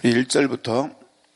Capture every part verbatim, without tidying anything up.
일 절부터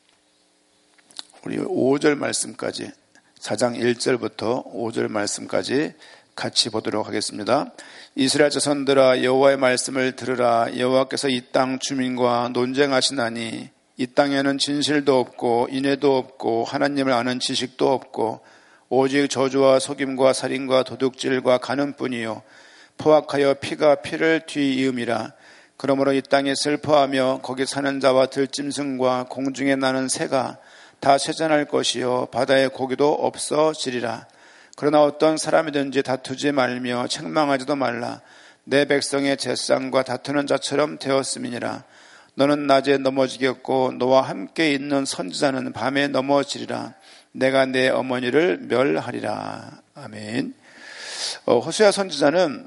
우리 오 절 말씀까지, 사 장 일 절부터 오 절 말씀까지 같이 보도록 하겠습니다. 이스라엘 자손들아, 여호와의 말씀을 들으라. 여호와께서 이 땅 주민과 논쟁하시나니 이 땅에는 진실도 없고 인애도 없고 하나님을 아는 지식도 없고 오직 저주와 속임과 살인과 도둑질과 간음뿐이요 포악하여 피가 피를 뒤이음이라. 그러므로 이 땅에 슬퍼하며 거기 사는 자와 들짐승과 공중에 나는 새가 다 쇠잔할 것이요 바다의 고기도 없어지리라. 그러나 어떤 사람이든지 다투지 말며 책망하지도 말라. 내 백성의 제쌍과 다투는 자처럼 되었음이니라. 너는 낮에 넘어지겠고 너와 함께 있는 선지자는 밤에 넘어지리라. 내가 내 어머니를 멸하리라. 아멘. 어, 호세아 선지자는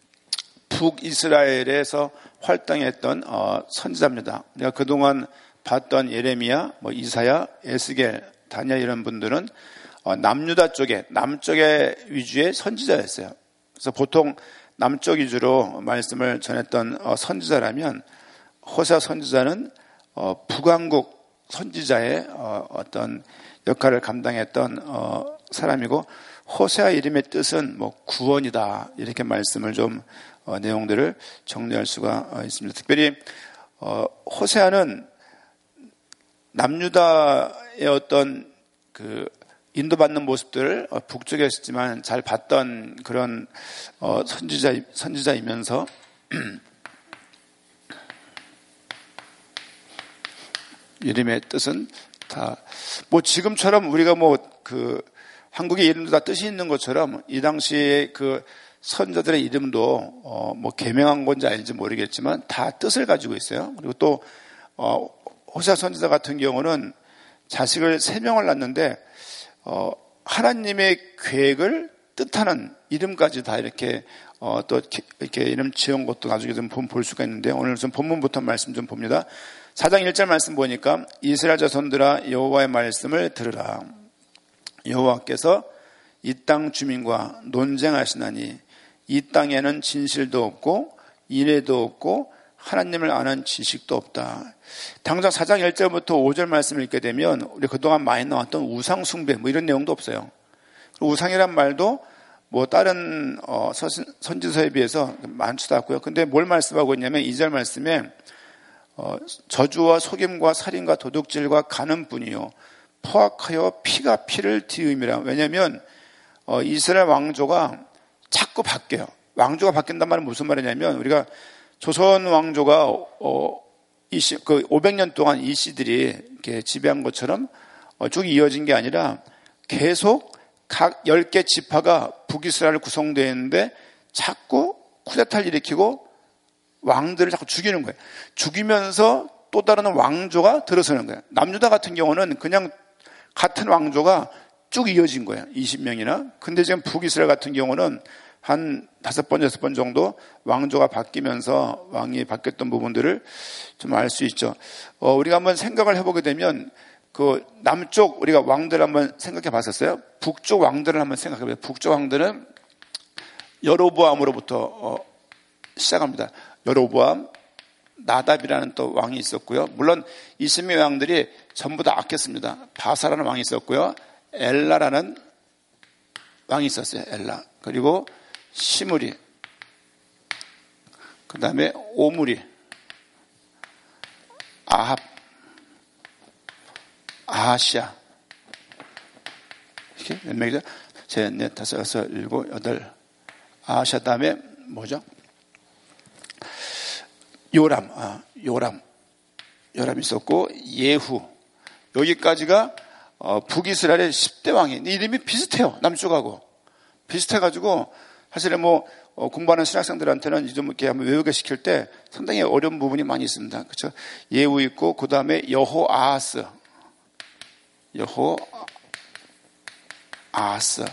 북이스라엘에서 활동했던 어, 선지자입니다. 내가 그동안 봤던 예레미야, 뭐 이사야, 에스겔, 다니엘 이런 분들은 어, 남유다 쪽에, 남쪽의 위주의 선지자였어요. 그래서 보통 남쪽 위주로 말씀을 전했던 어, 선지자라면 호세아 선지자는 어, 북왕국 선지자의 어, 어떤 역할을 감당했던 어, 사람이고, 호세아 이름의 뜻은 뭐 구원이다, 이렇게 말씀을 좀 어, 내용들을 정리할 수가 어, 있습니다. 특별히 어, 호세아는 남유다의 어떤 그 인도받는 모습들을 어, 북쪽에 있었지만 잘 봤던 그런 어, 선지자 선지자이면서 이름의 뜻은 다 뭐 지금처럼 우리가 뭐 그 한국의 이름도 다 뜻이 있는 것처럼 이 당시에 그 선자들의 이름도 어 뭐 개명한 건지 아닌지 모르겠지만 다 뜻을 가지고 있어요. 그리고 또 어 호세아 선지자 같은 경우는 자식을 세 명을 낳는데 어 하나님의 계획을 뜻하는 이름까지 다 이렇게 어 또 이렇게 이름 지은 것도 나중에 좀 볼 수가 있는데, 오늘 좀 본문부터 말씀 좀 봅니다. 사 장 일 절 말씀 보니까 이스라엘 자손들아, 여호와의 말씀을 들으라. 여호와께서 이 땅 주민과 논쟁하시나니 이 땅에는 진실도 없고 인애도 없고 하나님을 아는 지식도 없다. 당장 사 장 일 절부터 오 절 말씀을 읽게 되면 우리 그동안 많이 나왔던 우상 숭배 뭐 이런 내용도 없어요. 우상이란 말도 뭐 다른 어 선지서에 비해서 많지도 않고요. 근데 뭘 말씀하고 있냐면 이 절 말씀에 어, 저주와 속임과 살인과 도둑질과 간음뿐이요 포악하여 피가 피를 뒤음이라. 왜냐하면 어, 이스라엘 왕조가 자꾸 바뀌어요. 왕조가 바뀐단 말은 무슨 말이냐면, 우리가 조선 왕조가 어, 이시, 그 오백 년 동안 이씨들이 이렇게 지배한 것처럼 어, 쭉 이어진 게 아니라 계속 각 열 개 지파가 북이스라엘 구성되어 있는데 자꾸 쿠데타를 일으키고 왕들을 자꾸 죽이는 거예요. 죽이면서 또 다른 왕조가 들어서는 거예요. 남유다 같은 경우는 그냥 같은 왕조가 쭉 이어진 거예요. 이십 명이나. 근데 지금 북이스라엘 같은 경우는 한 다섯 번, 여섯 번 정도 왕조가 바뀌면서 왕이 바뀌었던 부분들을 좀 알 수 있죠. 어, 우리가 한번 생각을 해보게 되면 그 남쪽 우리가 왕들 한번 생각해 봤었어요. 북쪽 왕들을 한번 생각해 보세요. 북쪽 왕들은 여로보암으로부터 어, 시작합니다. 여로보암, 나답이라는 또 왕이 있었고요. 물론 이십 명의 왕들이 전부 다 악했습니다. 바사라는 왕이 있었고요. 엘라라는 왕이 있었어요. 엘라. 그리고 시므리, 그 다음에 오므리, 아합, 아하시아. 이렇게 몇 명이죠? 셋, 넷, 다섯, 여섯, 일곱, 여덟. 아하시아 다음에 뭐죠? 요람, 아, 요람, 요람 있었고, 예후. 여기까지가, 어, 북이스라엘의 십 대 왕이, 이름이 비슷해요. 남쪽하고. 비슷해가지고, 사실은 뭐, 어, 공부하는 신학생들한테는 좀 이렇게 한번 외우게 시킬 때 상당히 어려운 부분이 많이 있습니다. 그쵸? 예후 있고, 그 다음에 여호아하스. 여호아하스.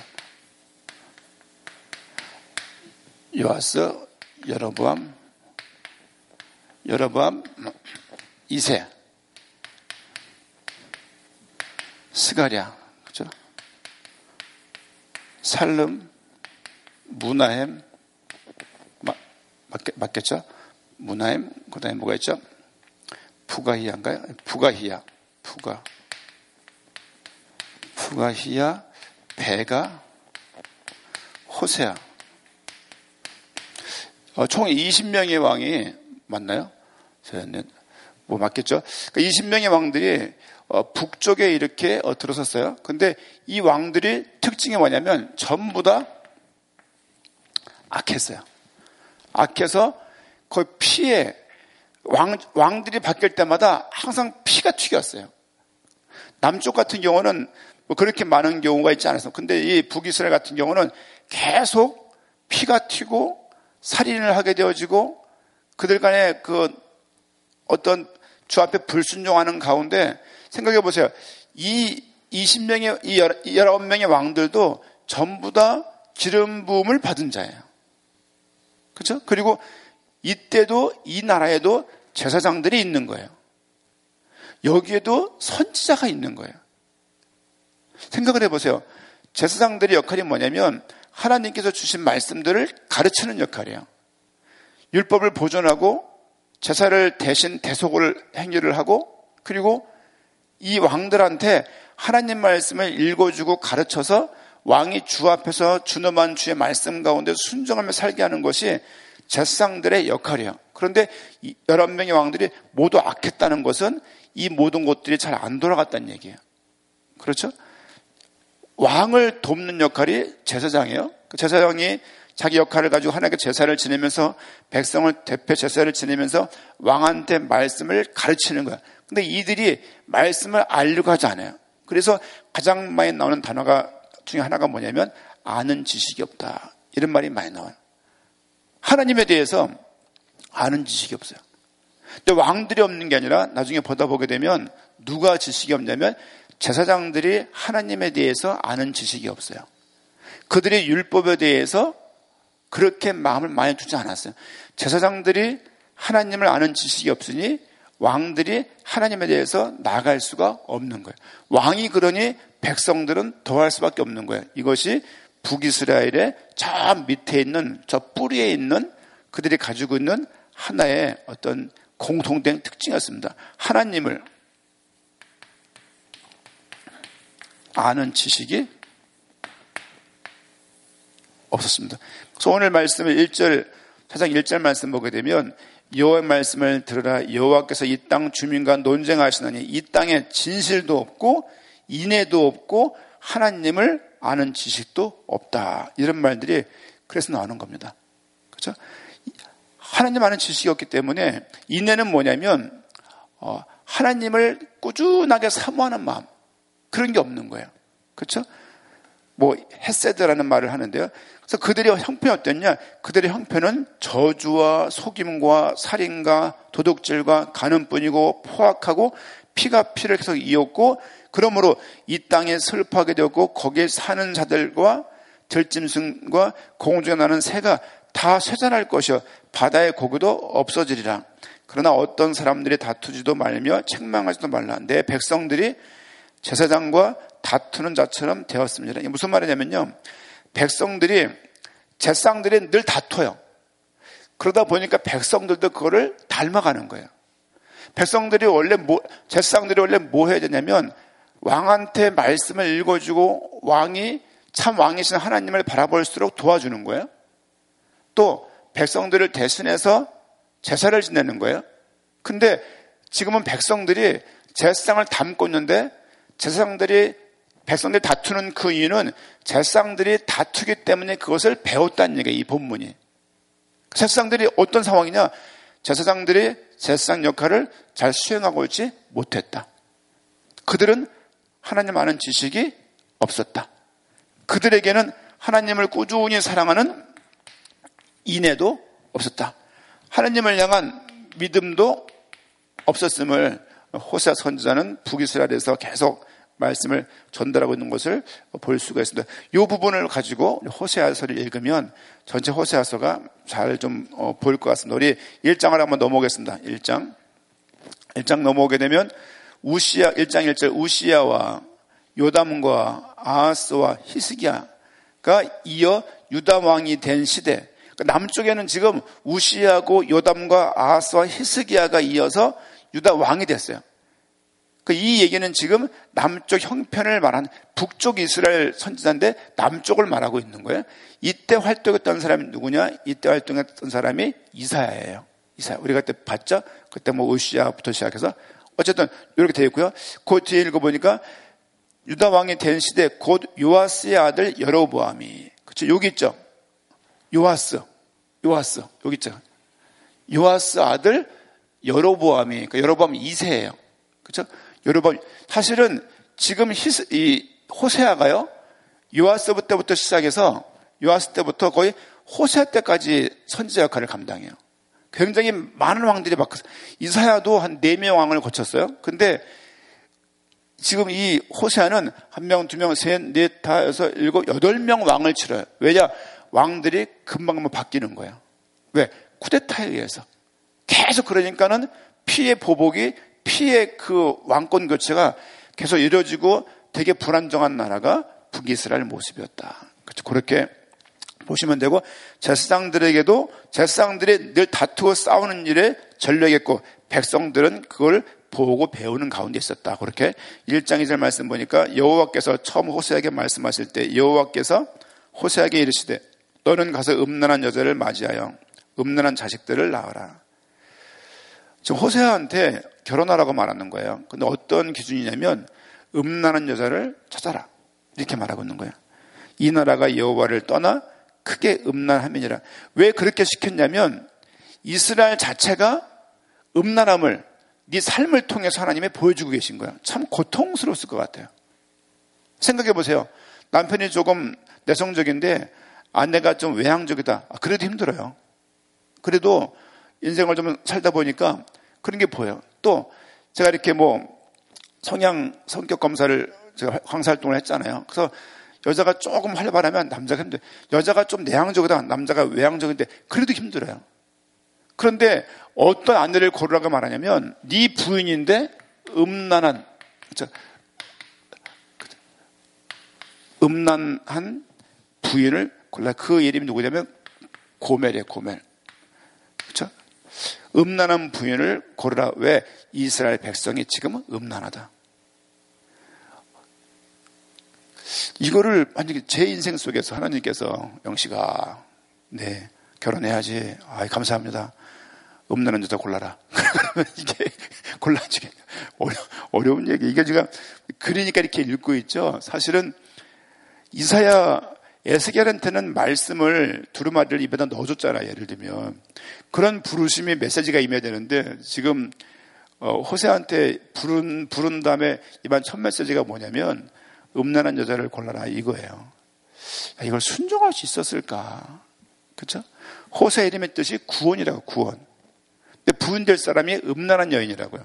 요아스, 여로보암, 여로보암, 이세, 스가랴, 그죠? 살름, 무나햄, 맞, 맞겠죠? 무나햄, 그 다음에 뭐가 있죠? 부가히야인가요? 부가히야. 부가. 부가히야, 베가, 호세아. 어, 총 이십 명의 왕이 맞나요? 뭐 맞겠죠? 그러니까 이십 명의 왕들이 어, 북쪽에 이렇게 어, 들어섰어요. 근데 이 왕들이 특징이 뭐냐면 전부 다 악했어요. 악해서 거의 피에 왕, 왕들이 바뀔 때마다 항상 피가 튀겼어요. 남쪽 같은 경우는 뭐 그렇게 많은 경우가 있지 않았어요. 근데 이 북이스라엘 같은 경우는 계속 피가 튀고 살인을 하게 되어지고 그들 간에 그 어떤 주 앞에 불순종하는 가운데 생각해 보세요. 이 이십 명의, 이 십구 명의 왕들도 전부 다 기름 부음을 받은 자예요. 그렇죠? 그리고 이때도 이 나라에도 제사장들이 있는 거예요. 여기에도 선지자가 있는 거예요. 생각을 해보세요. 제사장들의 역할이 뭐냐면 하나님께서 주신 말씀들을 가르치는 역할이에요. 율법을 보존하고 제사를 대신 대속을 행위를 하고 그리고 이 왕들한테 하나님 말씀을 읽어주고 가르쳐서 왕이 주 앞에서 준엄한 주의 말씀 가운데 순종하며 살게 하는 것이 제사장들의 역할이에요. 그런데 열한 명의 왕들이 모두 악했다는 것은 이 모든 것들이 잘 안 돌아갔다는 얘기예요. 그렇죠? 왕을 돕는 역할이 제사장이에요. 제사장이 자기 역할을 가지고 하나님께 제사를 지내면서 백성을 대표 제사를 지내면서 왕한테 말씀을 가르치는 거야. 근데 이들이 말씀을 알려고 하지 않아요. 그래서 가장 많이 나오는 단어가 중에 하나가 뭐냐면 아는 지식이 없다. 이런 말이 많이 나와요. 하나님에 대해서 아는 지식이 없어요. 근데 왕들이 없는 게 아니라 나중에 보다 보게 되면 누가 지식이 없냐면 제사장들이 하나님에 대해서 아는 지식이 없어요. 그들의 율법에 대해서 그렇게 마음을 많이 두지 않았어요. 제사장들이 하나님을 아는 지식이 없으니 왕들이 하나님에 대해서 나아갈 수가 없는 거예요. 왕이 그러니 백성들은 더할 수밖에 없는 거예요. 이것이 북이스라엘의 저 밑에 있는 저 뿌리에 있는 그들이 가지고 있는 하나의 어떤 공통된 특징이었습니다. 하나님을 아는 지식이 없었습니다. 그래서 오늘 말씀을 일 절, 사장 일 절 말씀 보게 되면 여호와의 말씀을 들으라. 여호와께서 이 땅 주민과 논쟁하시나니 이 땅에 진실도 없고 인애도 없고 하나님을 아는 지식도 없다. 이런 말들이 그래서 나오는 겁니다. 그렇죠? 하나님 아는 지식이 없기 때문에 인애는 뭐냐면 어, 하나님을 꾸준하게 사모하는 마음, 그런 게 없는 거예요. 그렇죠? 뭐 헤세드라는 말을 하는데요. 그래서 그들의 형편이 어땠냐? 그들의 형편은 저주와 속임과 살인과 도둑질과 간음뿐이고 포악하고 피가 피를 계속 이었고 그러므로 이 땅에 슬퍼하게 되었고 거기에 사는 자들과 들짐승과 공중에 나는 새가 다 쇠잔할 것이요 바다의 고기도 없어지리라. 그러나 어떤 사람들이 다투지도 말며 책망하지도 말라. 내 백성들이 제사장과 다투는 자처럼 되었습니다. 이게 무슨 말이냐면요. 백성들이, 제사장들이 늘 다퉈요. 그러다 보니까 백성들도 그거를 닮아가는 거예요. 백성들이 원래 뭐, 제사장들이 원래 뭐 해야 되냐면 왕한테 말씀을 읽어주고 왕이 참 왕이신 하나님을 바라볼수록 도와주는 거예요. 또 백성들을 대신해서 제사를 지내는 거예요. 근데 지금은 백성들이 제사장을 닮고 있는데 제사장들이 백성들이 다투는 그 이유는 제사장들이 다투기 때문에 그것을 배웠다는 얘기예요. 이 본문이. 제사장들이 어떤 상황이냐? 제사장들이 제사장 역할을 잘 수행하고 있지 못했다. 그들은 하나님 아는 지식이 없었다. 그들에게는 하나님을 꾸준히 사랑하는 인애도 없었다. 하나님을 향한 믿음도 없었음을 호세아 선지자는 북이스라엘에서 계속 말씀을 전달하고 있는 것을 볼 수가 있습니다. 이 부분을 가지고 호세아서를 읽으면 전체 호세아서가 잘 좀 보일 것 같습니다. 우리 일 장을 한번 넘어오겠습니다. 일 장. 일 장 넘어오게 되면 우시야, 일 장 일 절 우시야와 요담과 아하스와 히스기야가 이어 유다 왕이 된 시대. 남쪽에는 지금 우시야고 요담과 아하스와 히스기야가 이어서 유다 왕이 됐어요. 이 얘기는 지금 남쪽 형편을 말하는 북쪽 이스라엘 선지자인데 남쪽을 말하고 있는 거예요. 이때 활동했던 사람이 누구냐? 이때 활동했던 사람이 이사야예요. 이사야. 우리가 그때 봤죠? 그때 뭐 오시아부터 시작해서 어쨌든 이렇게 되어 있고요. 그 뒤에 읽어보니까 유다 왕이 된 시대 곧 요아스의 아들 여로보암이, 그렇죠? 여기 있죠? 요아스, 요아스 여기 있죠? 요아스 아들 여로보암이, 그러니까 여로보암 이 세예요. 그렇죠? 여로보암, 사실은 지금 히스, 이 호세아가요, 요아스 때부터 시작해서 요아스 때부터 거의 호세아 때까지 선지자 역할을 감당해요. 굉장히 많은 왕들이 바뀌었어요. 이사야도 한 네 명 왕을 거쳤어요. 근데 지금 이 호세아는 한 명, 두 명, 셋, 넷, 다, 여섯, 일곱, 여덟 명 왕을 치러요. 왜냐? 왕들이 금방금방 바뀌는 거예요. 왜? 쿠데타에 의해서. 계속 그러니까는 피해 보복이, 피해 그 왕권 교체가 계속 이루어지고 되게 불안정한 나라가 북이스라엘 모습이었다. 그렇죠. 그렇게 보시면 되고, 제사장들에게도 제사장들이 늘 다투고 싸우는 일에 전력했고, 백성들은 그걸 보고 배우는 가운데 있었다. 그렇게 일 장 이 절 말씀 보니까 여호와께서 처음 호세아에게 말씀하실 때 여호와께서 호세아에게 이르시되 너는 가서 음란한 여자를 맞이하여 음란한 자식들을 낳아라. 지금 호세아한테 결혼하라고 말하는 거예요. 근데 어떤 기준이냐면 음란한 여자를 찾아라 이렇게 말하고 있는 거예요. 이 나라가 여호와를 떠나 크게 음란하면이라. 왜 그렇게 시켰냐면 이스라엘 자체가 음란함을 네 삶을 통해서 하나님이 보여주고 계신 거야. 참 고통스러웠을 것 같아요. 생각해 보세요. 남편이 조금 내성적인데 아내가 좀 외향적이다. 그래도 힘들어요. 그래도 인생을 좀 살다 보니까 그런 게 보여요. 또 제가 이렇게 뭐 성향 성격 검사를 제가 강사활동을 했잖아요. 그래서 여자가 조금 활발하면 남자가 힘들어요. 여자가 좀 내향적이다. 남자가 외향적인데 그래도 힘들어요. 그런데 어떤 아내를 고르라고 말하냐면 네 부인인데 음란한, 그렇죠? 음란한 부인을 골라. 그 이름이 누구냐면 고멜이에요. 고멜. 그렇죠? 음란한 부인을 고르라. 왜? 이스라엘 백성이 지금은 음란하다. 이거를 만약에 제 인생 속에서 하나님께서 영씨가 네 결혼해야지. 아이 감사합니다. 음란한 여자 골라라. 그러면 이게 골라지게 어려, 어려운 얘기. 이게 지금 그러니까 이렇게 읽고 있죠. 사실은 이사야, 에스겔한테는 말씀을 두루마리를 입에다 넣어줬잖아요. 예를 들면 그런 부르심이 메시지가 임해야 되는데 지금 어, 호세한테 부른 부른 다음에 이번 첫 메시지가 뭐냐면 음란한 여자를 골라라 이거예요. 야, 이걸 순종할 수 있었을까? 그렇죠? 호세 이름의 뜻이 구원이라고. 구원. 근데 부인 될 사람이 음란한 여인이라고요.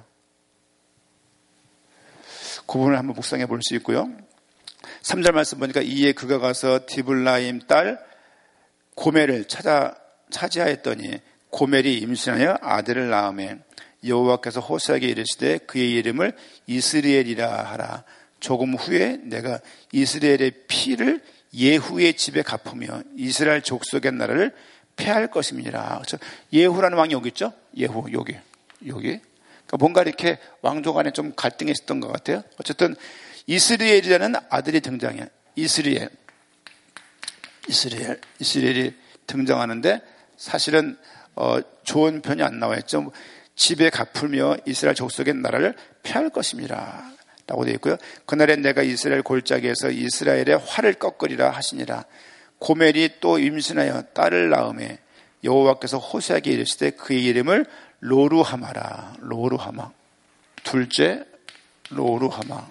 그 부분을 한번 묵상해 볼 수 있고요. 삼 절 말씀 보니까 이에 그가 가서 디블라임 딸 고멜을 찾아 차지하였더니 고멜이 임신하여 아들을 낳으며 여호와께서 호세에게 이르시되 그의 이름을 이스라엘이라 하라. 조금 후에 내가 이스라엘의 피를 예후의 집에 갚으며 이스라엘 족속의 나라를 패할 것입니다. 그렇죠? 예후라는 왕이 여기 있죠? 예후 여기 여기. 그러니까 뭔가 이렇게 왕족 안에 좀 갈등이 있었던 것 같아요. 어쨌든 이스라엘이라는 아들이 등장해요. 이스라엘, 이스라엘, 이스라엘이 등장하는데 사실은 어, 좋은 편이 안 나와 있죠. 집에 갚으며 이스라엘 족속의 나라를 패할 것입니다. 라고 되어 있고요. 그날에 내가 이스라엘 골짜기에서 이스라엘의 활을 꺾으리라 하시니라. 고멜이 또 임신하여 딸을 낳음에 여호와께서 호세에게 이르시되 그의 이름을 로루하마라. 로루하마. 둘째 로루하마.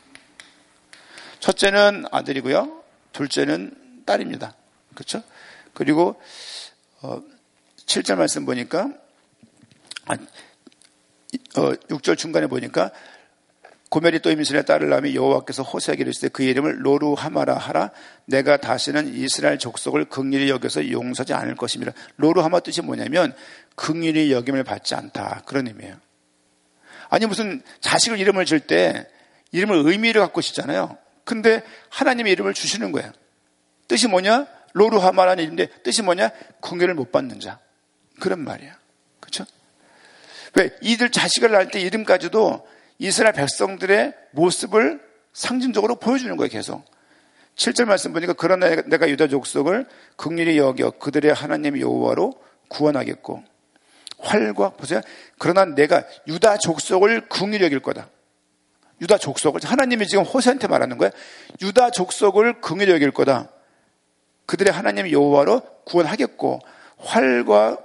첫째는 아들이고요. 둘째는 딸입니다. 그렇죠? 그리고 어, 칠 절 말씀 보니까 아, 어, 육 절 중간에 보니까 고멜이 또 임신하여 딸을 낳으며 여호와께서 호세에게 이르시되 그의 이름을 로루하마라 하라. 내가 다시는 이스라엘 족속을 긍휼히 여겨서 용서하지 않을 것입니다. 로루하마 뜻이 뭐냐면 긍휼히 여김을 받지 않다. 그런 의미예요. 아니 무슨 자식을 이름을 줄 때 이름을 의미를 갖고 싶잖아요. 근데 하나님의 이름을 주시는 거예요. 뜻이 뭐냐? 로루하마라는 이름인데 뜻이 뭐냐? 긍휼을 못 받는 자. 그런 말이야. 그렇죠? 왜? 이들 자식을 낳을 때 이름까지도 이스라엘 백성들의 모습을 상징적으로 보여주는 거예요, 계속. 칠 절 말씀 보니까 그러나 내가 유다 족속을 긍휼히 여겨 그들의 하나님 여호와로 구원하겠고 활과, 보세요. 그러나 내가 유다 족속을 긍휼히 여길 거다. 유다 족속을, 하나님이 지금 호세한테 말하는 거예요. 유다 족속을 긍휼히 여길 거다. 그들의 하나님 여호와로 구원하겠고 활과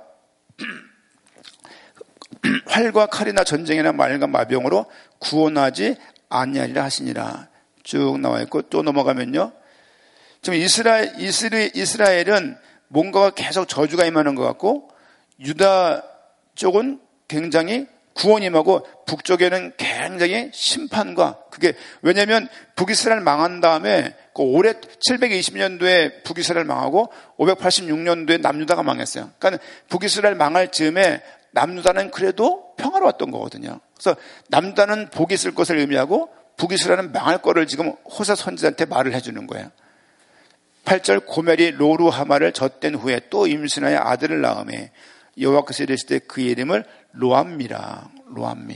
활과 칼이나 전쟁이나 말과 마병으로 구원하지 아니하리라 하시니라. 쭉 나와 있고 또 넘어가면요. 지금 이스라엘, 이스라엘, 이스라엘은 뭔가가 계속 저주가 임하는 것 같고 유다 쪽은 굉장히 구원이 임하고 북쪽에는 굉장히 심판과, 그게 왜냐하면 북이스라엘 망한 다음에 그 올해 칠백이십 년도에 북이스라엘 망하고 오백팔십육 년도에 남유다가 망했어요. 그러니까 북이스라엘 망할 즈음에 남유다는 그래도 평화로웠던 거거든요. 그래서 남유다는 복이 있을 것을 의미하고 북이스라엘은 망할 거를 지금 호세 선지자한테 말을 해주는 거예요. 팔 절 고멜이 로루하마를 젖댄 후에 또 임신하여 아들을 낳음에 여호와께서 이르시되 그의 이름을 로암미라. 로암미.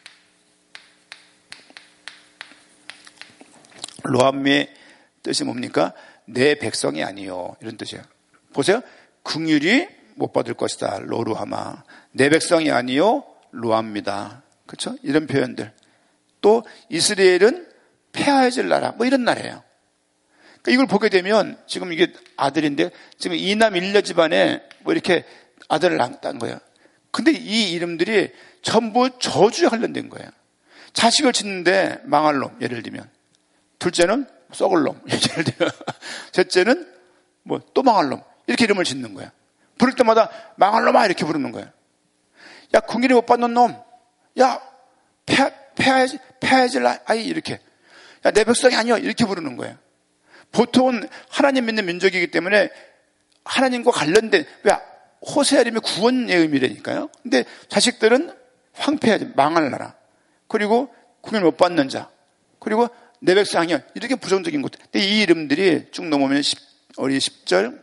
로암미의 뜻이 뭡니까? 내 백성이 아니요, 이런 뜻이에요. 보세요. 긍휼이 못 받을 것이다. 로루하마. 내 백성이 아니요, 로암미다. 그렇죠? 이런 표현들. 또 이스라엘은 폐하해질 나라, 뭐 이런 나라예요. 그러니까 이걸 보게 되면 지금 이게 아들인데 지금 이남 일녀 집안에 뭐 이렇게 아들을 낳았다는 거예요. 근데 이 이름들이 전부 저주에 관련된 거예요. 자식을 짓는데 망할 놈, 예를 들면. 둘째는 썩을 놈, 예를 들면. 셋째는 뭐 또 망할 놈, 이렇게 이름을 짓는 거예요. 부를 때마다 망할 놈아 이렇게 부르는 거예요. 야, 긍휼이 못 받는 놈, 야, 폐하, 폐하해질, 폐하해질 아이, 이렇게. 야, 내 백성이 아니여, 이렇게 부르는 거예요. 보통은 하나님 믿는 민족이기 때문에 하나님과 관련된, 왜? 호세아 이름이 구원의 의미라니까요. 근데 자식들은 황폐하지, 망할 나라. 그리고 긍휼 못 받는 자. 그리고 내 백성이야. 이렇게 부정적인 것들. 근데 이 이름들이 쭉 넘어오면 십, 우리 십 절,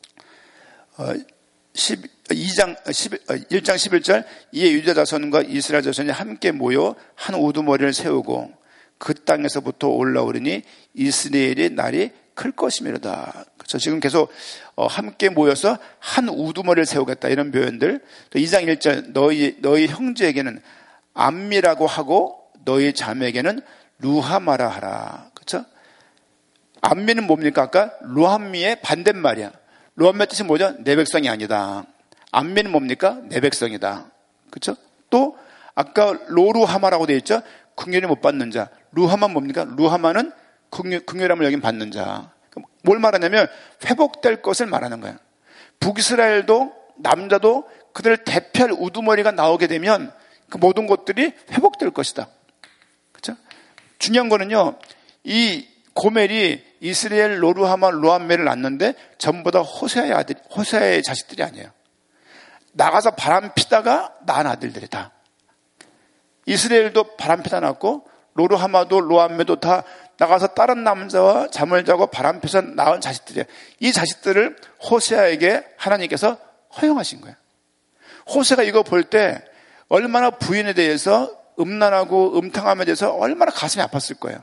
어, 십이 장, 일 장 십일 절, 이에 유다 자손과 이스라엘 자손이 함께 모여 한 우두머리를 세우고 그 땅에서부터 올라오리니 이스라엘의 날이 클 것이미로다. 그렇죠. 지금 계속 함께 모여서 한 우두머리를 세우겠다, 이런 표현들. 이 장 일 절, 너희 너희 형제에게는 암미라고 하고 너희 자매에게는 루하마라 하라. 그렇죠? 암미는 뭡니까? 아까 루함미의 반대말이야. 루함미의 뜻이 뭐죠? 내 백성이 아니다. 암미는 뭡니까? 내 백성이다. 그렇죠? 또 아까 로루하마라고 되어 있죠? 긍휼이 못 받는 자. 루하마 뭡니까? 루하마는 긍휼, 긍휼함을 여긴 받는 자. 뭘 말하냐면 회복될 것을 말하는 거야. 북이스라엘도 남자도 그들을 대표할 우두머리가 나오게 되면 그 모든 것들이 회복될 것이다. 그렇죠? 중요한 거는요, 이 고멜이 이스라엘 로루하마 로암메를 낳는데 전부 다 호세아의 아들, 호세아의 자식들이 아니에요. 나가서 바람 피다가 낳은 아들들이다. 이스라엘도 바람 피다 낳았고 로루하마도 로암메도 다 나가서 다른 남자와 잠을 자고 바람 피서 낳은 자식들이에요. 이 자식들을 호세아에게 하나님께서 허용하신 거예요. 호세가 이거 볼 때 얼마나 부인에 대해서 음란하고 음탕함에 대해서 얼마나 가슴이 아팠을 거예요.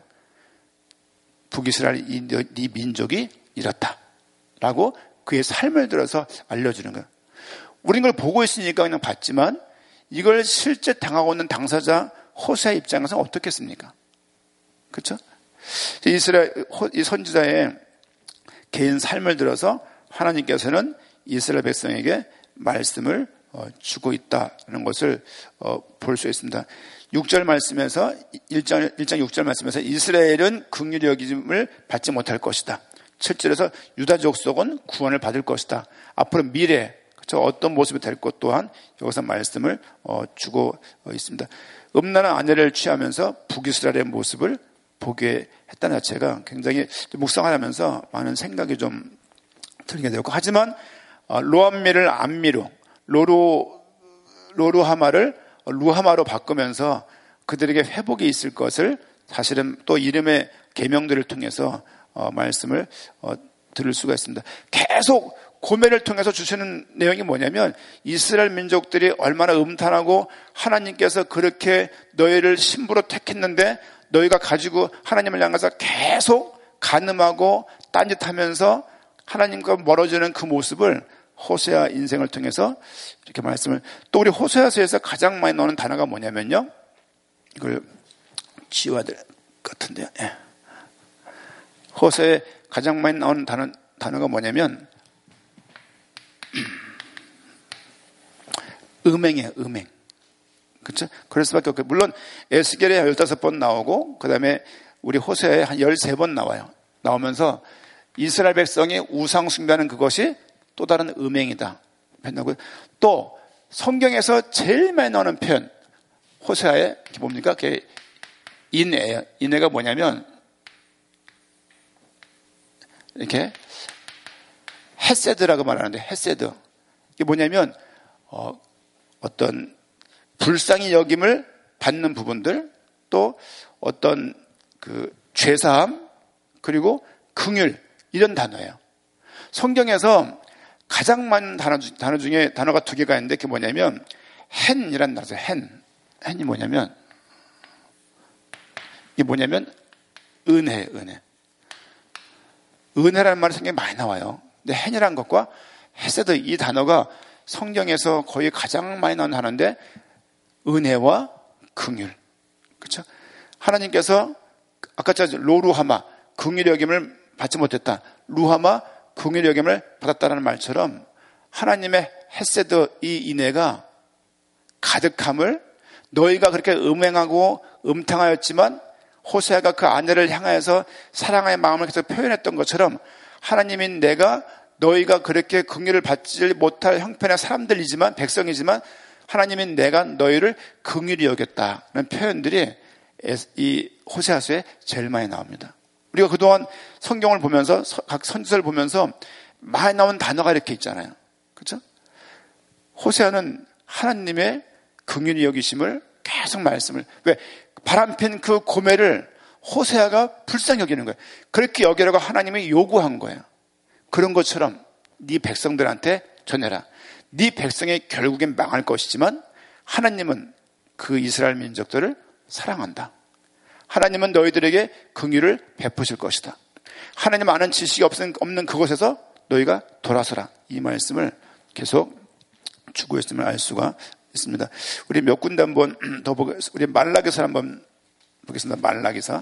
북이스라엘 이, 이 민족이 이렇다 라고 그의 삶을 들어서 알려주는 거예요. 우린 그걸 보고 있으니까 그냥 봤지만 이걸 실제 당하고 있는 당사자 호세아 입장에서 어떻겠습니까? 그렇죠? 이스라엘 이 선지자의 개인 삶을 들어서 하나님께서는 이스라엘 백성에게 말씀을 주고 있다는 것을 볼 수 있습니다. 육 절 말씀에서 일 장, 일 장 육 절 말씀에서 이스라엘은 긍휼히 여김을 받지 못할 것이다. 칠 절에서 유다 족속은 구원을 받을 것이다. 앞으로 미래 저 어떤 모습이 될 것 또한 여기서 말씀을 주고 있습니다. 음란한 아내를 취하면서 북이스라엘의 모습을 보게 했다는 자체가 굉장히 묵상하면서 많은 생각이 좀 들게 되었고, 하지만 로암미를 암미로, 로루 로루하마를 루하마로 바꾸면서 그들에게 회복이 있을 것을 사실은 또 이름의 계명들을 통해서 어, 말씀을 어, 들을 수가 있습니다. 계속 고뇌를 통해서 주시는 내용이 뭐냐면 이스라엘 민족들이 얼마나 음탄하고 하나님께서 그렇게 너희를 신부로 택했는데 너희가 가지고 하나님을 향해서 계속 간음하고 딴짓하면서 하나님과 멀어지는 그 모습을 호세아 인생을 통해서 이렇게 말씀을. 또 우리 호세아서에서 가장 많이 나오는 단어가 뭐냐면요, 이걸 지워야 될 것 같은데요. 예. 호세아에 가장 많이 나오는 단어, 단어가 뭐냐면 음행이에요. 음행. 그렇죠? 그럴 수밖에 없고, 물론 에스겔에 열다섯 번 나오고 그 다음에 우리 호세아에 한 열세 번 나와요. 나오면서 이스라엘 백성이 우상 숭배하는 그것이 또 다른 음행이다. 또 성경에서 제일 많이 나오는 표현, 호세아에 뭡니까? 그게 인애예요. 인애가 뭐냐면 이렇게 헤세드라고 말하는데, 헤세드 이게 뭐냐면 어, 어떤 불쌍히 여김을 받는 부분들, 또 어떤 그 죄사함, 그리고 긍휼, 이런 단어예요. 성경에서 가장 많은 단어, 단어 중에 단어가 두 개가 있는데 그게 뭐냐면 헨이라는 단어죠. 헨. 헨이 뭐냐면 이게 뭐냐면 은혜, 은혜. 은혜라는 말이 성경에 많이 나와요. 근데 헨이라는 것과 헤세드, 이 단어가 성경에서 거의 가장 많이 나오는 단어인데 은혜와 긍휼. 그렇죠? 하나님께서 아까 로루하마, 긍휼의 여김을 받지 못했다. 루하마, 긍휼의 여김을 받았다는 말처럼 하나님의 헤세드, 이 인애가 가득함을 너희가 그렇게 음행하고 음탕하였지만 호세아가 그 아내를 향하여서 사랑의 마음을 계속 표현했던 것처럼 하나님인 내가 너희가 그렇게 긍휼을 받지 못할 형편의 사람들이지만, 백성이지만 하나님인 내가 너희를 긍휼히 여겼다는 표현들이 이 호세아서에 제일 많이 나옵니다. 우리가 그동안 성경을 보면서, 각 선지서를 보면서 많이 나온 단어가 이렇게 있잖아요. 그렇죠? 호세아는 하나님의 긍휼히 여기심을 계속 말씀을, 왜? 바람핀 그 고매를 호세아가 불쌍히 여기는 거예요. 그렇게 여기라고 하나님이 요구한 거예요. 그런 것처럼 네 백성들한테 전해라. 네 백성이 결국엔 망할 것이지만 하나님은 그 이스라엘 민족들을 사랑한다. 하나님은 너희들에게 긍휼을 베푸실 것이다. 하나님 아는 지식이 없는 그곳에서 너희가 돌아서라. 이 말씀을 계속 주고 있음을 알 수가 있습니다. 우리 몇 군데 한번 더 보겠습니다. 우리 말라기서 한번 보겠습니다. 말라기서.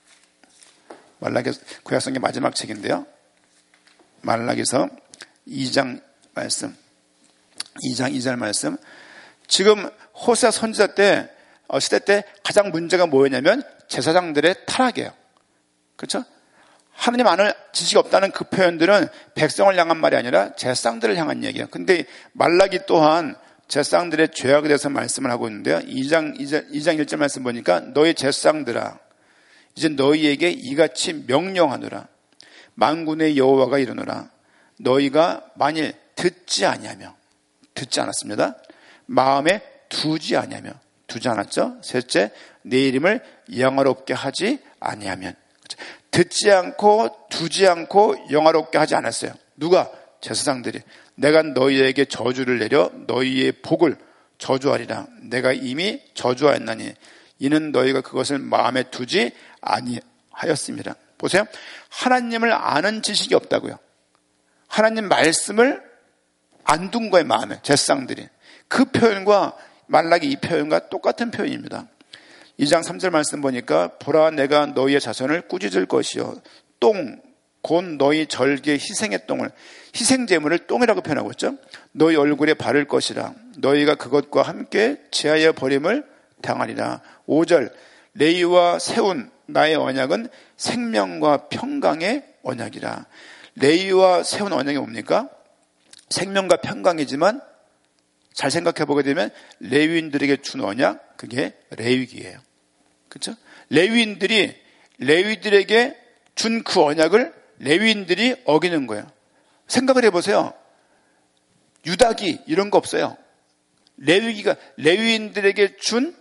말라기서 구약성경 마지막 책인데요. 말라기서 이 장 말씀. 이 장 이 절 말씀. 지금 호세아 선지자 때, 어, 시대 때 가장 문제가 뭐였냐면 제사장들의 타락이에요. 그렇죠? 하나님 아는 지식이 없다는 그 표현들은 백성을 향한 말이 아니라 제사장들을 향한 얘기예요. 근데 말라기 또한 제사장들의 죄악에 대해서 말씀을 하고 있는데요. 이 장 이 장 일 절 말씀 보니까 너희 제사장들아, 이제 너희에게 이같이 명령하노라. 만군의 여호와가 이르노라. 너희가 만일 듣지 아니하며, 듣지 않았습니다. 마음에 두지 아니하며, 두지 않았죠. 셋째, 내 이름을 영화롭게 하지 아니하면. 듣지 않고 두지 않고 영화롭게 하지 않았어요. 누가? 제사장들이. 내가 너희에게 저주를 내려 너희의 복을 저주하리라. 내가 이미 저주하였나니 이는 너희가 그것을 마음에 두지 아니하였습니다. 보세요. 하나님을 아는 지식이 없다고요. 하나님 말씀을 안 둔 거예요. 마음에. 제사장들이. 그 표현과 말라기 이 표현과 똑같은 표현입니다. 이 장 삼 절 말씀 보니까 보라 내가 너희의 자손을 꾸짖을 것이요 똥 곧 너희 절기의 희생의 똥을, 희생제물을 똥이라고 표현하고 있죠. 너희 얼굴에 바를 것이라. 너희가 그것과 함께 제하여 버림을 당하리라. 오 절 레위와 세운 나의 언약은 생명과 평강의 언약이라. 레위와 세운 언약이 뭡니까? 생명과 평강이지만 잘 생각해 보게 되면 레위인들에게 준 언약, 그게 레위기예요. 그렇죠? 레위인들이 레위들에게 준 그 언약을 레위인들이 어기는 거예요. 생각을 해보세요. 유다기 이런 거 없어요. 레위기가 레위인들에게 준 특별한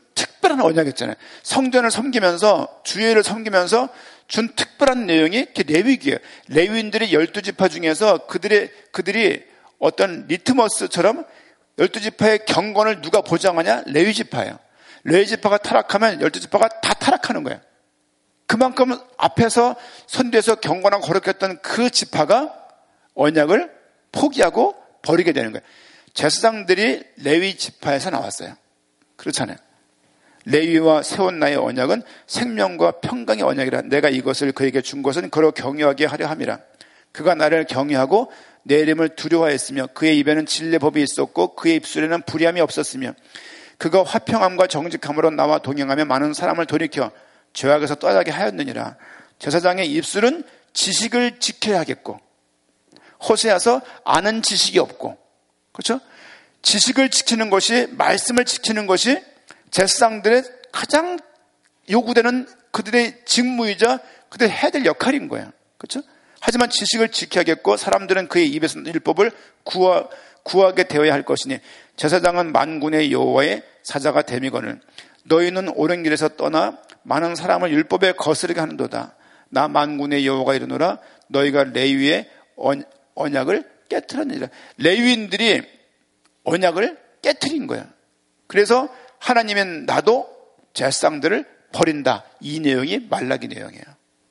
특별한 언약이었잖아요. 성전을 섬기면서 주일을 섬기면서 준 특별한 내용이 레위기예요. 레위인들의 열두 지파 중에서 그들의 그들이 어떤 리트머스처럼 열두 지파의 경건을 누가 보장하냐? 레위 지파예요. 레위 지파가 타락하면 열두 지파가 다 타락하는 거예요. 그만큼 앞에서 선대에서 경건하고 거룩했던 그 지파가 언약을 포기하고 버리게 되는 거예요. 제사장들이 레위 지파에서 나왔어요. 그렇잖아요. 레위와 세운 나의 언약은 생명과 평강의 언약이라. 내가 이것을 그에게 준 것은 그로 경외하게 하려 함이라. 그가 나를 경외하고 내 이름을 두려워했으며 그의 입에는 진리의 법이 있었고 그의 입술에는 불의함이 없었으며 그가 화평함과 정직함으로 나와 동행하며 많은 사람을 돌이켜 죄악에서 떠나게 하였느니라. 제사장의 입술은 지식을 지켜야 하겠고 호세아서 아는 지식이 없고, 그렇죠? 지식을 지키는 것이, 말씀을 지키는 것이 제사장들의 가장 요구되는 그들의 직무이자 그들의 해야 될 역할인 거예요. 그렇죠? 하지만 지식을 지켜야겠고 사람들은 그의 입에서 율법을 구하, 구하게 되어야 할 것이니 제사장은 만군의 여호와의 사자가 됨이거늘 너희는 옳은 길에서 떠나 많은 사람을 율법에 거스르게 하는도다. 나 만군의 여호와가 이르노라 너희가 레위의 언약을 깨트렸느니라. 레위인들이 언약을 깨트린 거예요. 그래서 하나님은 나도 제사장들을 버린다. 이 내용이 말라기 내용이에요.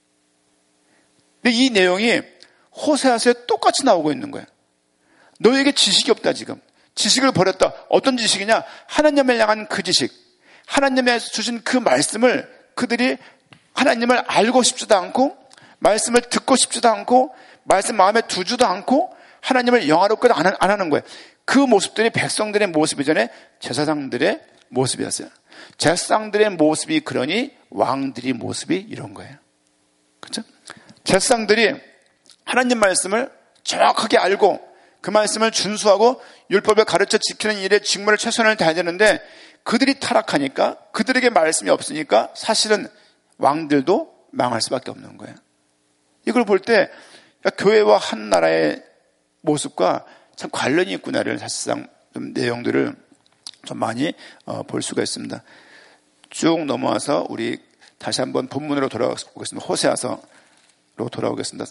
근데 이 내용이 호세아서에 똑같이 나오고 있는 거예요. 너에게 지식이 없다 지금. 지식을 버렸다. 어떤 지식이냐? 하나님을 향한 그 지식. 하나님의 주신 그 말씀을 그들이 하나님을 알고 싶지도 않고 말씀을 듣고 싶지도 않고 말씀 마음에 두지도 않고 하나님을 영화롭게 안 하는 거예요. 그 모습들이 백성들의 모습 이전에 제사장들의 모습이었어요. 제사장들의 모습이 그러니 왕들의 모습이 이런 거예요. 그렇죠? 제사장들이 하나님 말씀을 정확하게 알고 그 말씀을 준수하고 율법을 가르쳐 지키는 일에 직무를 최선을 다해야 되는데 그들이 타락하니까 그들에게 말씀이 없으니까 사실은 왕들도 망할 수밖에 없는 거예요. 이걸 볼 때 교회와 한 나라의 모습과 참 관련이 있구나를 사실상 좀 내용들을 좀 많이 볼 수가 있습니다. 쭉 넘어와서 우리 다시 한번 본문으로 돌아오겠습니다. 호세아서로 돌아오겠습니다.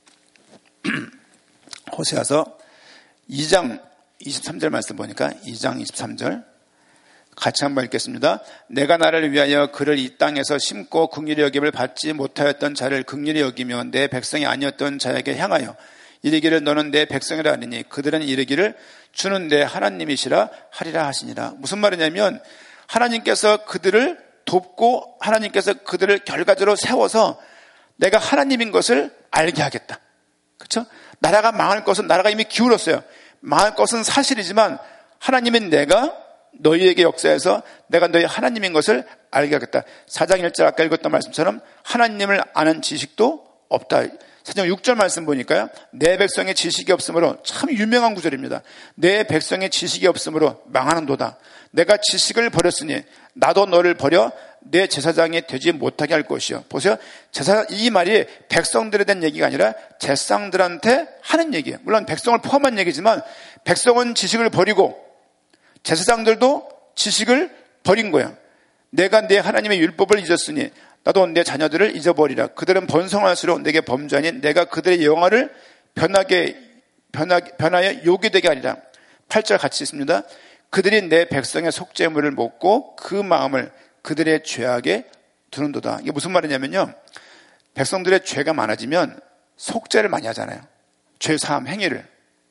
호세아서 이 장 이십삼 절 말씀 보니까 이 장 이십삼 절 같이 한번 읽겠습니다. 내가 나를 위하여 그를 이 땅에서 심고 긍휼히 여김을 받지 못하였던 자를 긍휼히 여기며 내 백성이 아니었던 자에게 향하여 이르기를 너는 내 백성이라 하느니 그들은 이르기를 주는 내 하나님이시라 하리라 하시니라. 무슨 말이냐면 하나님께서 그들을 돕고 하나님께서 그들을 결과적으로 세워서 내가 하나님인 것을 알게 하겠다. 그렇죠? 나라가 망할 것은 나라가 이미 기울었어요. 망할 것은 사실이지만 하나님인 내가 너희에게 역사해서 내가 너희 하나님인 것을 알게 하겠다. 사 장 일 절 아까 읽었던 말씀처럼 하나님을 아는 지식도 없다. 사 장 육 절 말씀 보니까요. 내 백성의 지식이 없으므로 참 유명한 구절입니다. 내 백성의 지식이 없으므로 망하는도다. 내가 지식을 버렸으니 나도 너를 버려 내 제사장이 되지 못하게 할 것이요. 보세요. 제사, 이 말이 백성들에 대한 얘기가 아니라 제사장들한테 하는 얘기예요. 물론 백성을 포함한 얘기지만 백성은 지식을 버리고 제사장들도 지식을 버린 거예요. 내가 내 하나님의 율법을 잊었으니 나도 내 자녀들을 잊어버리라. 그들은 번성할수록 내게 범죄하니 내가 그들의 영화를 변하게, 변하게, 변하여 욕이 되게 하리라. 팔 절 같이 있습니다. 그들이 내 백성의 속죄물을 먹고 그 마음을 그들의 죄악에 두는도다. 이게 무슨 말이냐면요. 백성들의 죄가 많아지면 속죄를 많이 하잖아요. 죄사함 행위를.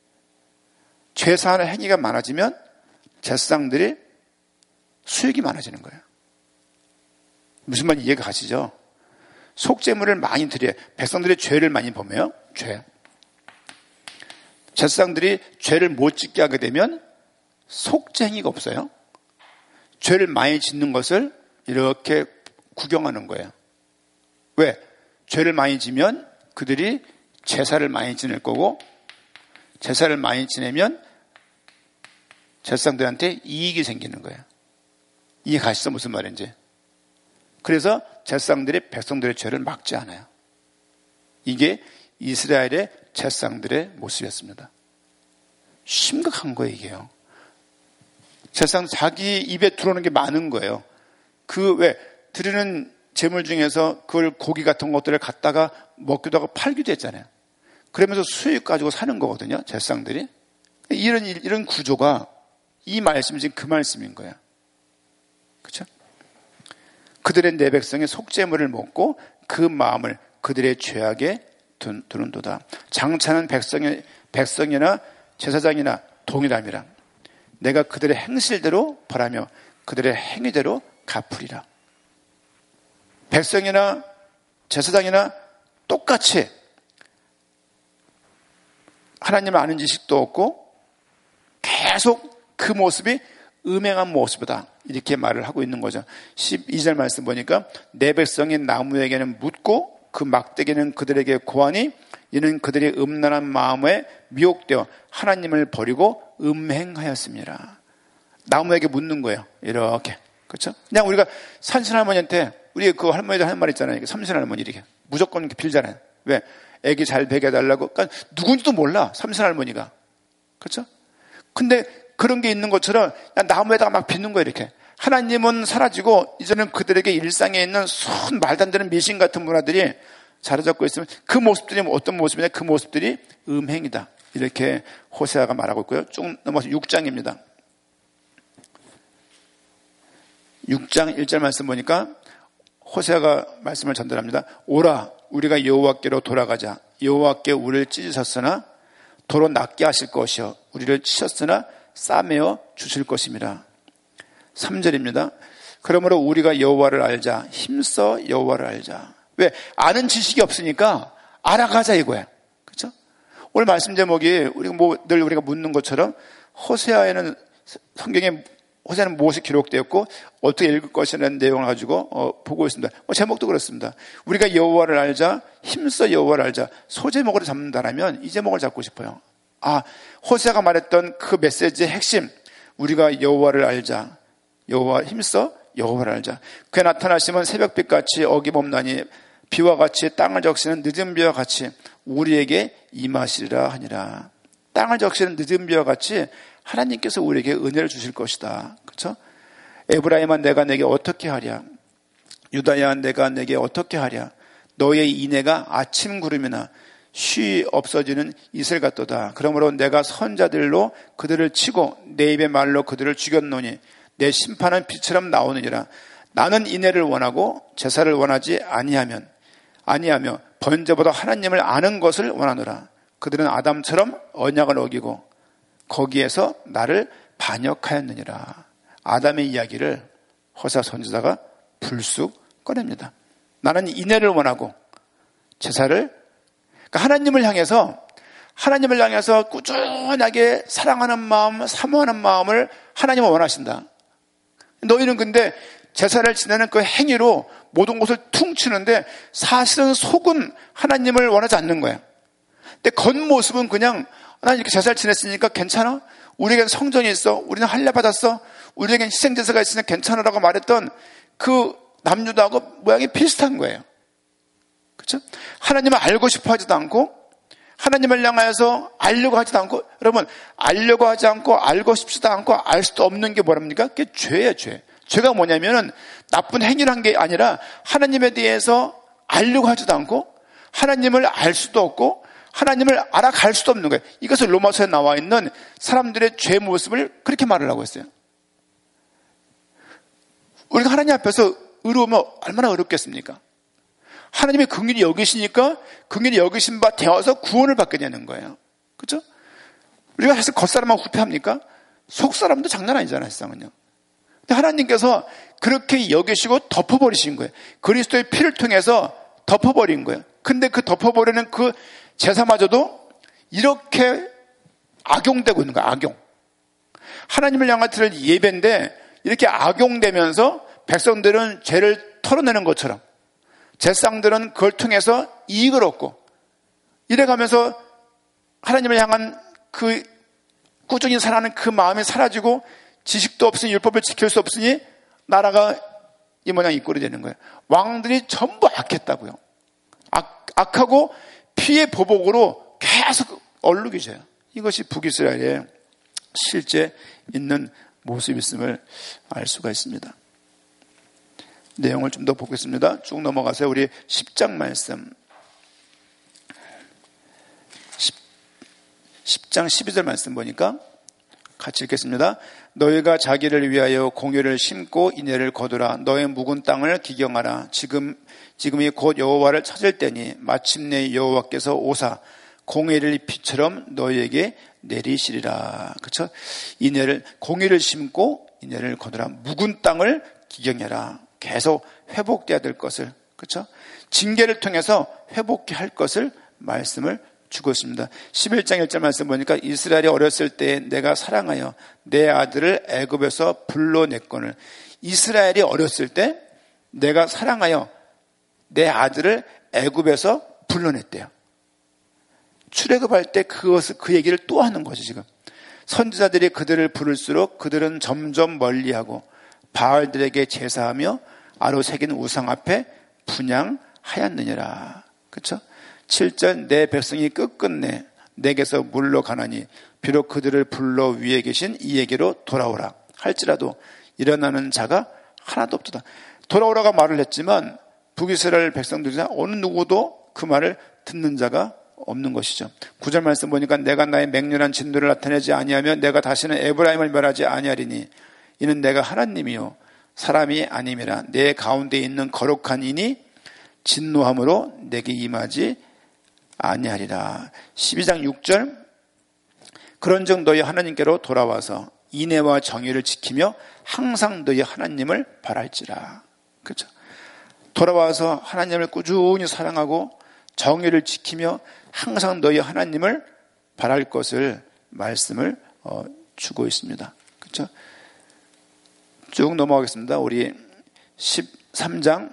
죄사하는 행위가 많아지면 제사장들이 수익이 많아지는 거예요. 무슨 말인지 이해가 가시죠? 속죄물을 많이 드려야 백성들의 죄를 많이 범해요. 죄. 제사장들이 죄를 못 짓게 하게 되면 속죄 행위가 없어요. 죄를 많이 짓는 것을 이렇게 구경하는 거예요. 왜? 죄를 많이 지면 그들이 제사를 많이 지낼 거고 제사를 많이 지내면 제사장들한테 이익이 생기는 거예요. 이해 가시죠? 무슨 말인지. 그래서 제사장들이 백성들의 죄를 막지 않아요. 이게 이스라엘의 제사장들의 모습이었습니다. 심각한 거예요, 이게요. 제사장 자기 입에 들어오는 게 많은 거예요. 그 왜 드리는 재물 중에서 그걸 고기 같은 것들을 갖다가 먹기도 하고 팔기도 했잖아요. 그러면서 수익 가지고 사는 거거든요, 제사장들이. 이런 이런 구조가 이 말씀이 지금 그 말씀인 거예요. 그렇죠? 그들의 내 백성의 속죄물을 먹고 그 마음을 그들의 죄악에 두는도다. 장차는 백성의 백성이나 제사장이나 동일함이라. 내가 그들의 행실대로 벌하며 그들의 행위대로 갚으리라. 백성이나 제사장이나 똑같이 하나님을 아는 지식도 없고 계속 그 모습이 음행한 모습이다. 이렇게 말을 하고 있는 거죠. 십이 절 말씀 보니까 내 백성이 나무에게는 묻고 그 막대기는 그들에게 고하니 이는 그들이 음란한 마음에 미혹되어 하나님을 버리고 음행하였습니다. 나무에게 묻는 거예요. 이렇게. 그렇죠? 그냥 우리가 산신 할머니한테 우리 그 할머니들 하는 말 있잖아요. 삼신 할머니 이렇게 무조건 이렇게 빌잖아요. 왜? 애기 잘 배겨달라고. 그러니까 누군지도 몰라. 삼신 할머니가. 그렇죠? 근데 그런 게 있는 것처럼 그냥 나무에다가 막 빚는 거예요. 이렇게. 하나님은 사라지고 이제는 그들에게 일상에 있는 손 말도 안 되는 미신 같은 문화들이 자리잡고 있으면 그 모습들이 어떤 모습이냐? 그 모습들이 음행이다. 이렇게 호세아가 말하고 있고요. 쭉 넘어서 육 장입니다. 육 장 일 절 말씀 보니까 호세아가 말씀을 전달합니다. 오라 우리가 여호와께로 돌아가자. 여호와께 우리를 찢으셨으나 도로 낫게 하실 것이요 우리를 치셨으나 싸매어 주실 것입니다. 삼 절입니다. 그러므로 우리가 여호와를 알자. 힘써 여호와를 알자. 왜? 아는 지식이 없으니까 알아가자 이거야. 그렇죠? 오늘 말씀 제목이 우리가 뭐 늘 우리가 묻는 것처럼 호세아에는 성경에 호세아는 무엇이 기록되었고 어떻게 읽을 것이라는 내용을 가지고 어, 보고 있습니다. 뭐 제목도 그렇습니다. 우리가 여호와를 알자, 힘써 여호와를 알자. 소제목으로 잡는다라면 이 제목을 잡고 싶어요. 아, 호세아가 말했던 그 메시지의 핵심. 우리가 여호와를 알자. 여호와 힘써 여호와를 알자. 그의 나타나심은 새벽빛같이 어김없나니 비와 같이 땅을 적시는 늦은 비와 같이 우리에게 임하시리라 하니라. 땅을 적시는 늦은 비와 같이 하나님께서 우리에게 은혜를 주실 것이다. 그렇죠? 에브라임아 내가 내게 어떻게 하랴? 유다야 내가 내게 어떻게 하랴? 너의 인애가 아침 구름이나 쉬 없어지는 이슬 같도다. 그러므로 내가 선자들로 그들을 치고 내 입의 말로 그들을 죽였노니 내 심판은 빛처럼 나오느니라. 나는 인애를 원하고 제사를 원하지 아니하면 아니하며 번제보다 하나님을 아는 것을 원하노라. 그들은 아담처럼 언약을 어기고 거기에서 나를 반역하였느니라. 아담의 이야기를 호세아 선지자가 불쑥 꺼냅니다. 나는 인애를 원하고 제사를 그러니까 하나님을 향해서 하나님을 향해서 꾸준하게 사랑하는 마음, 사모하는 마음을 하나님은 원하신다. 너희는 근데 제사를 지내는 그 행위로 모든 것을 퉁치는데 사실은 속은 하나님을 원하지 않는 거야. 근데 겉모습은 그냥 난 이렇게 제사를 지냈으니까 괜찮아? 우리에겐 성전이 있어. 우리는 할례 받았어. 우리에겐 희생제사가 있으니까 괜찮으라고 말했던 그 남유다하고 모양이 비슷한 거예요. 그렇죠? 하나님을 알고 싶어 하지도 않고 하나님을 향하여서 알려고 하지도 않고 여러분 알려고 하지 않고 알고 싶지도 않고 알 수도 없는 게 뭐랍니까? 그게 죄예요. 죄. 죄가 뭐냐면은 나쁜 행위를 한 게 아니라 하나님에 대해서 알려고 하지도 않고 하나님을 알 수도 없고 하나님을 알아갈 수도 없는 거예요. 이것을 로마서에 나와 있는 사람들의 죄 모습을 그렇게 말을 하고 있어요. 우리가 하나님 앞에서 의로우면 얼마나 어렵겠습니까? 하나님의 긍휼히 여기시니까 긍휼히 여기신 바 되어서 구원을 받게 되는 거예요. 그렇죠? 우리가 사실 겉사람만 후패합니까? 속사람도 장난 아니잖아요. 세상은요. 근데 하나님께서 그렇게 여기시고 덮어버리신 거예요. 그리스도의 피를 통해서 덮어버린 거예요. 근데 그 덮어버리는 그 제사마저도 이렇게 악용되고 있는 거야. 악용. 하나님을 향한 드릴 예배인데 이렇게 악용되면서 백성들은 죄를 털어내는 것처럼 제사장들은 그걸 통해서 이익을 얻고 이래가면서 하나님을 향한 그 꾸준히 살아가는 그 마음이 사라지고 지식도 없으니 율법을 지킬 수 없으니 나라가 이 모양 이 꼴이 되는 거예요. 왕들이 전부 악했다고요. 악, 악하고 피의 보복으로 계속 얼룩이져요. 이것이 북이스라엘의 실제 있는 모습이 있음을 알 수가 있습니다. 내용을 좀 더 보겠습니다. 쭉 넘어가세요. 우리 십 장 말씀. 십 장 십이 절 말씀 보니까 같이 읽겠습니다. 너희가 자기를 위하여 공회를 심고 인애를 거두라. 너의 묵은 땅을 기경하라. 지금, 지금이 곧 여호와를 찾을 때니 마침내 여호와께서 오사 공회를 비처럼 너희에게 내리시리라. 그렇죠? 인애를, 공회를 심고 인애를 거두라. 묵은 땅을 기경해라. 계속 회복돼야 될 것을, 그렇죠? 징계를 통해서 회복해 할 것을 말씀을 주고 있습니다. 십일 장 일 절 말씀 보니까 이스라엘이 어렸을 때 내가 사랑하여 내 아들을 애굽에서 불러냈거늘. 이스라엘이 어렸을 때 내가 사랑하여 내 아들을 애굽에서 불러냈대요. 출애굽할 때 그것을, 그 얘기를 또 하는 거죠. 지금 선지자들이 그들을 부를수록 그들은 점점 멀리하고 바알들에게 제사하며 아로 새긴 우상 앞에 분향하였느니라. 그렇죠? 칠 절 내 백성이 끝끝내 내게서 물러가나니 비록 그들을 불러 위에 계신 이에게로 돌아오라 할지라도 일어나는 자가 하나도 없도다. 돌아오라가 말을 했지만 북이스라엘 백성들 중에 어느 누구도 그 말을 듣는 자가 없는 것이죠. 구 절 말씀 보니까 내가 나의 맹렬한 진노를 나타내지 아니하며 내가 다시는 에브라임을 멸하지 아니하리니 이는 내가 하나님이요 사람이 아님이라. 내 가운데 있는 거룩한 이니 진노함으로 내게 임하지 아니하리라. 십이 장 육 절 그런즉 너희 하나님께로 돌아와서 인애와 정의를 지키며 항상 너희 하나님을 바랄지라. 그렇죠? 돌아와서 하나님을 꾸준히 사랑하고 정의를 지키며 항상 너희 하나님을 바랄 것을 말씀을 어, 주고 있습니다. 그렇죠? 쭉 넘어가겠습니다. 우리 십삼 장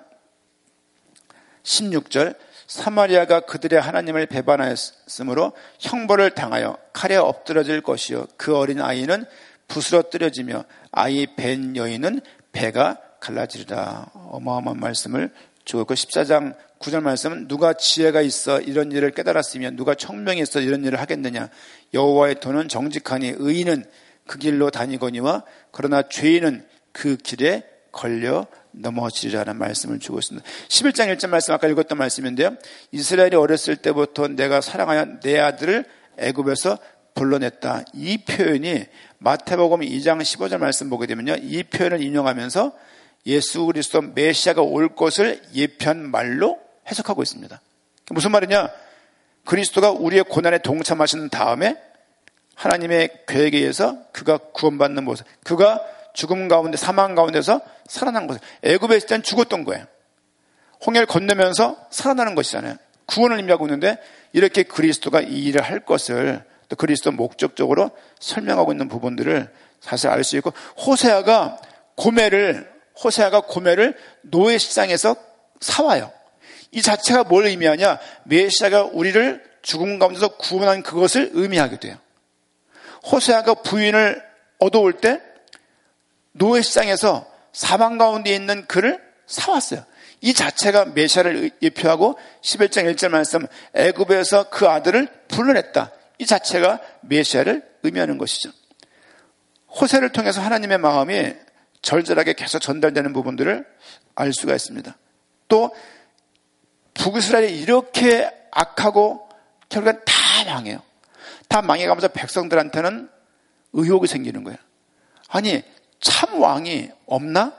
십육 절 사마리아가 그들의 하나님을 배반하였으므로 형벌을 당하여 칼에 엎드러질 것이요 그 어린 아이는 부스러뜨려지며 아이 벤 여인은 배가 갈라지리라. 어마어마한 말씀을 주고 있고 십사 장 구 절 말씀은 누가 지혜가 있어 이런 일을 깨달았으며 누가 청명이 있어 이런 일을 하겠느냐. 여호와의 도는 정직하니 의인은 그 길로 다니거니와 그러나 죄인은 그 길에 걸려 넘어지리라는 말씀을 주고 있습니다. 십일 장 일 절 말씀 아까 읽었던 말씀인데요. 이스라엘이 어렸을 때부터 내가 사랑하여 내 아들을 애굽에서 불러냈다. 이 표현이 마태복음 이 장 십오 절 말씀 보게 되면요. 이 표현을 인용하면서 예수 그리스도 메시아가 올 것을 예표한 말로 해석하고 있습니다. 무슨 말이냐? 그리스도가 우리의 고난에 동참하신 다음에 하나님의 계획에 의해서 그가 구원받는 모습, 그가 죽음 가운데 사망 가운데서 살아난 것을, 애굽에 있을 땐 죽었던 거예요. 홍해를 건너면서 살아나는 것이잖아요. 구원을 의미하고 있는데 이렇게 그리스도가 이 일을 할 것을 또 그리스도 목적적으로 설명하고 있는 부분들을 사실 알 수 있고, 호세아가 고멜을 호세아가 고멜을 노예 시장에서 사와요. 이 자체가 뭘 의미하냐? 메시아가 우리를 죽음 가운데서 구원한 그것을 의미하게 돼요. 호세아가 부인을 얻어올 때 노예 시장에서 사망 가운데 있는 그를 사왔어요. 이 자체가 메시아를 예표하고 십일 장 일 절 말씀 애굽에서 그 아들을 불러냈다. 이 자체가 메시아를 의미하는 것이죠. 호세를 통해서 하나님의 마음이 절절하게 계속 전달되는 부분들을 알 수가 있습니다. 또 북이스라엘이 이렇게 악하고 결국엔 다 망해요. 다 망해가면서 백성들한테는 의혹이 생기는 거예요. 아니 참 왕이 없나?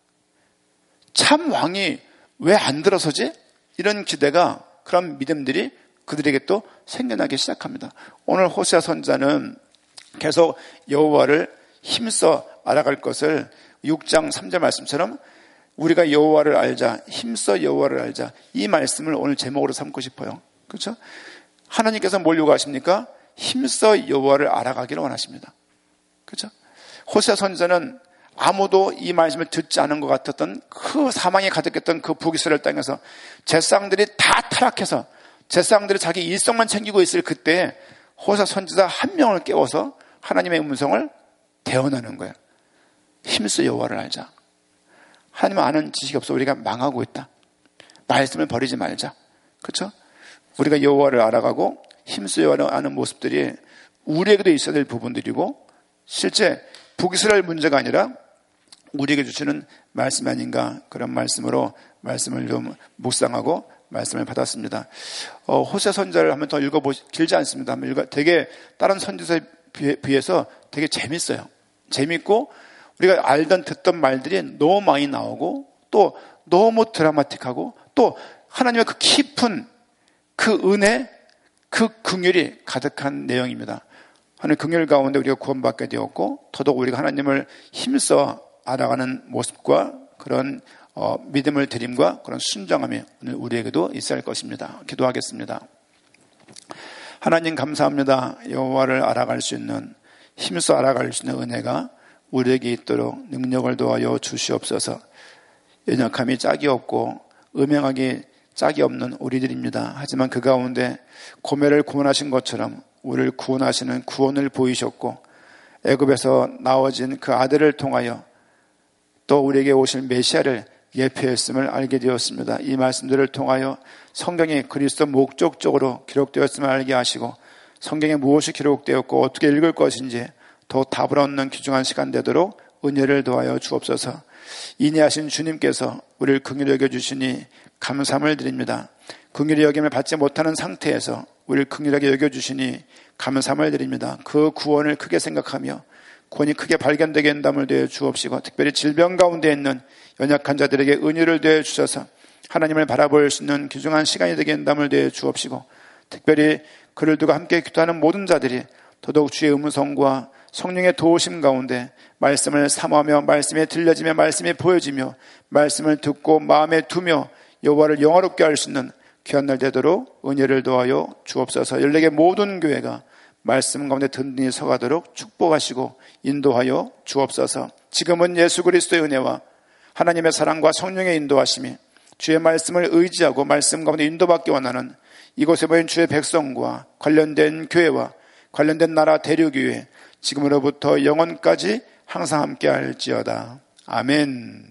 참 왕이 왜 안 들어서지? 이런 기대가, 그런 믿음들이 그들에게 또 생겨나기 시작합니다. 오늘 호세아 선지자는 계속 여호와를 힘써 알아갈 것을 육 장 삼 절 말씀처럼 우리가 여호와를 알자, 힘써 여호와를 알자, 이 말씀을 오늘 제목으로 삼고 싶어요. 그렇죠? 하나님께서 뭘 요구하십니까? 힘써 여호와를 알아가기를 원하십니다. 그렇죠? 호세아 선지자는 아무도 이 말씀을 듣지 않은 것 같았던 그 사망이 가득했던 그 북이스라엘 땅에서 제사장들이 다 타락해서 제사장들이 자기 일성만 챙기고 있을 그때 호세아 선지자 한 명을 깨워서 하나님의 음성을 대언하는 거예요. 힘써 여호와를 알자. 하나님은 아는 지식이 없어 우리가 망하고 있다. 말씀을 버리지 말자. 그렇죠? 우리가 여호와를 알아가고 힘써 여호와를 아는 모습들이 우리에게도 있어야 될 부분들이고, 실제 북이스라엘 문제가 아니라 우리에게 주시는 말씀 아닌가, 그런 말씀으로 말씀을 좀 묵상하고 말씀을 받았습니다. 어, 호세 선자를 한번 더 읽어보시, 길지 않습니다. 한번 읽어, 되게 다른 선지서에 비해서 되게 재밌어요. 재밌고 우리가 알던 듣던 말들이 너무 많이 나오고 또 너무 드라마틱하고 또 하나님의 그 깊은 그 은혜, 그 긍휼이 가득한 내용입니다. 하나님 긍휼 가운데 우리가 구원받게 되었고 더더욱 우리가 하나님을 힘써 알아가는 모습과 그런 어, 믿음을 드림과 그런 순종함이 오늘 우리에게도 있어야 할 것입니다. 기도하겠습니다. 하나님 감사합니다. 여호와를 알아갈 수 있는, 힘써 알아갈 수 있는 은혜가 우리에게 있도록 능력을 도하여 주시옵소서. 연약함이 짝이 없고 음행하기 짝이 없는 우리들입니다. 하지만 그 가운데 고멜을 구원하신 것처럼 우리를 구원하시는 구원을 보이셨고 애굽에서 나와진 그 아들을 통하여 또 우리에게 오실 메시아를 예표했음을 알게 되었습니다. 이 말씀들을 통하여 성경이 그리스도 목적적으로 기록되었음을 알게 하시고 성경에 무엇이 기록되었고 어떻게 읽을 것인지 더 답을 얻는 귀중한 시간 되도록 은혜를 도하여 주옵소서. 인내하신 주님께서 우리를 긍휼히 여겨주시니 감사함을 드립니다. 긍휼히 여김을 받지 못하는 상태에서 우리를 긍휼하게 여겨주시니 감사함을 드립니다. 그 구원을 크게 생각하며 구원이 크게 발견되게 한담을 되어 주옵시고 특별히 질병 가운데 있는 연약한 자들에게 은혜를 되어 주셔서 하나님을 바라볼 수 있는 귀중한 시간이 되게 한담을 되어 주옵시고 특별히 그를 두고 함께 기도하는 모든 자들이 더더욱 주의 음성과 성령의 도우심 가운데 말씀을 사모하며 말씀에 들려지며 말씀이 보여지며 말씀을 듣고 마음에 두며 여호와를 영화롭게 할 수 있는 귀한 날 되도록 은혜를 도하여 주옵소서. 열네 개 모든 교회가 말씀 가운데 든든히 서가도록 축복하시고 인도하여 주옵소서. 지금은 예수 그리스도의 은혜와 하나님의 사랑과 성령의 인도하심이 주의 말씀을 의지하고 말씀 가운데 인도받기 원하는 이곳에 모인 주의 백성과 관련된 교회와 관련된 나라 대륙교회 지금으로부터 영원까지 항상 함께 할지어다. 아멘.